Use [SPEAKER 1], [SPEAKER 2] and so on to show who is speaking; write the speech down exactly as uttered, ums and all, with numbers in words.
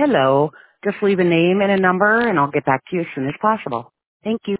[SPEAKER 1] Hello. Just leave a name and a number, and I'll get back to you as soon as possible. Thank you.